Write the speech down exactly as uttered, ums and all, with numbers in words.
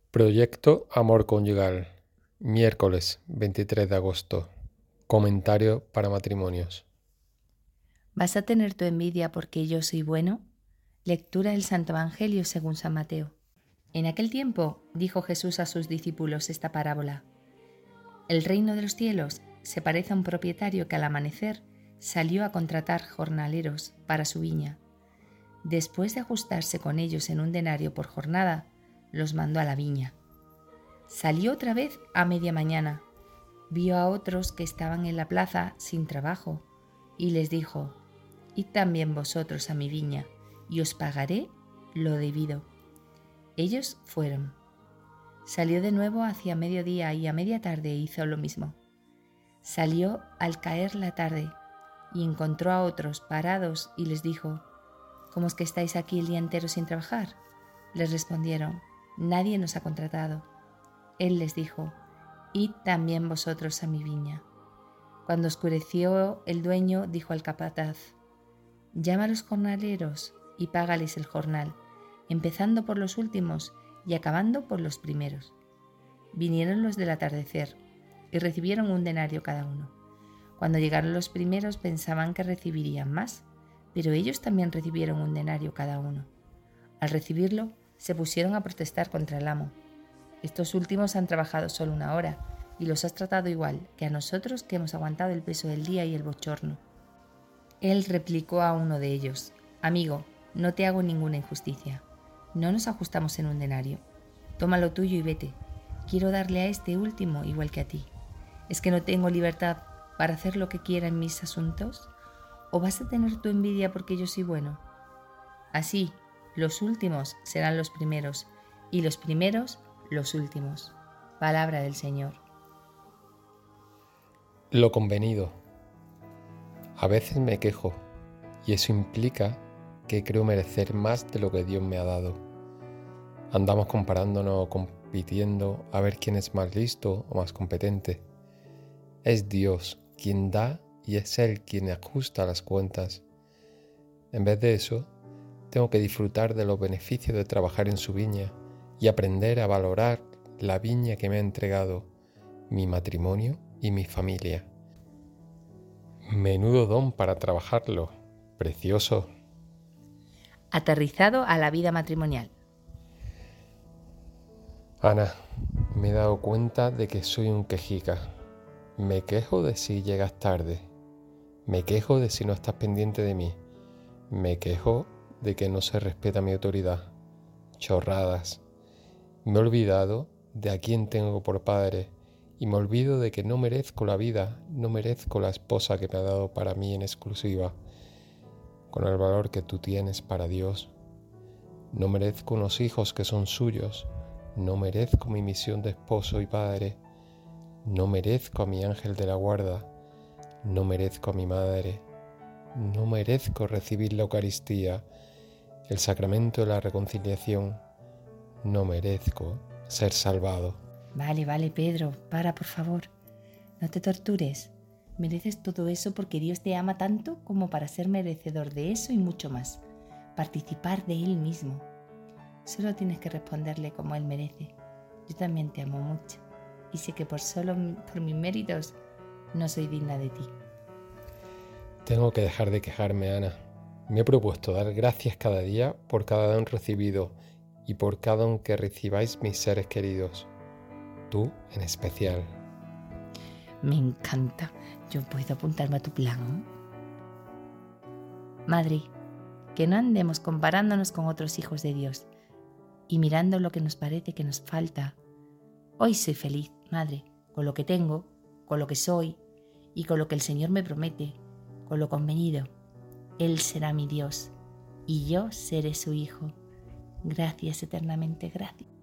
Proyecto Amor Conyugal, miércoles veintitrés de agosto. Comentario para matrimonios. ¿Vas a tener tu envidia porque yo soy bueno? Lectura del Santo Evangelio según San Mateo. En aquel tiempo dijo Jesús a sus discípulos esta parábola. El reino de los cielos se parece a un propietario que al amanecer salió a contratar jornaleros para su viña. Después de ajustarse con ellos en un denario por jornada, los mandó a la viña. Salió otra vez a media mañana. Vio a otros que estaban en la plaza sin trabajo y les dijo: Id también vosotros a mi viña y os pagaré lo debido. Ellos fueron. Salió de nuevo hacia mediodía y a media tarde hizo lo mismo. Salió al caer la tarde y encontró a otros parados y les dijo: ¿Cómo es que estáis aquí el día entero sin trabajar? Les respondieron: Nadie nos ha contratado. Él les dijo: Id también vosotros a mi viña. Cuando oscureció, el dueño dijo al capataz: Llama a los jornaleros y págales el jornal, empezando por los últimos y acabando por los primeros. Vinieron los del atardecer y recibieron un denario cada uno. Cuando llegaron los primeros pensaban que recibirían más, pero ellos también recibieron un denario cada uno. Al recibirlo, se pusieron a protestar contra el amo. Estos últimos han trabajado solo una hora y los has tratado igual que a nosotros que hemos aguantado el peso del día y el bochorno. Él replicó a uno de ellos: Amigo, no te hago ninguna injusticia. No nos ajustamos en un denario. Toma lo tuyo y vete. Quiero darle a este último igual que a ti. ¿Es que no tengo libertad para hacer lo que quiera en mis asuntos? ¿O vas a tener tu envidia porque yo soy bueno? Así, los últimos serán los primeros y los primeros los últimos. Palabra del Señor. Lo convenido. A veces me quejo y eso implica que creo merecer más de lo que Dios me ha dado. Andamos comparándonos o compitiendo a ver quién es más listo o más competente. Es Dios quien da y es Él quien ajusta las cuentas. En vez de eso, tengo que disfrutar de los beneficios de trabajar en su viña y aprender a valorar la viña que me ha entregado, mi matrimonio y mi familia. Menudo don para trabajarlo, precioso. Aterrizado a la vida matrimonial. Ana, me he dado cuenta de que soy un quejica. Me quejo de si llegas tarde. Me quejo de si no estás pendiente de mí. Me quejo de que no se respeta mi autoridad. Chorradas. Me he olvidado de a quién tengo por padre y me olvido de que no merezco la vida, no merezco la esposa que me ha dado para mí en exclusiva, con el valor que tú tienes para Dios. No merezco unos hijos que son suyos, no merezco mi misión de esposo y padre, no merezco a mi ángel de la guarda, no merezco a mi madre, no merezco recibir la Eucaristía, el sacramento de la reconciliación, no merezco ser salvado. Vale, vale, Pedro, para, por favor. No te tortures. Mereces todo eso porque Dios te ama tanto como para ser merecedor de eso y mucho más. Participar de Él mismo. Solo tienes que responderle como Él merece. Yo también te amo mucho y sé que por solo por mis méritos no soy digna de ti. Tengo que dejar de quejarme, Ana. Me he propuesto dar gracias cada día por cada don recibido y por cada don que recibáis mis seres queridos. Tú en especial. Me encanta. ¿Yo puedo apuntarme a tu plan? Madre, que no andemos comparándonos con otros hijos de Dios y mirando lo que nos parece que nos falta. Hoy soy feliz, Madre, con lo que tengo, con lo que soy y con lo que el Señor me promete, con lo convenido. Él será mi Dios y yo seré su hijo. Gracias eternamente, gracias.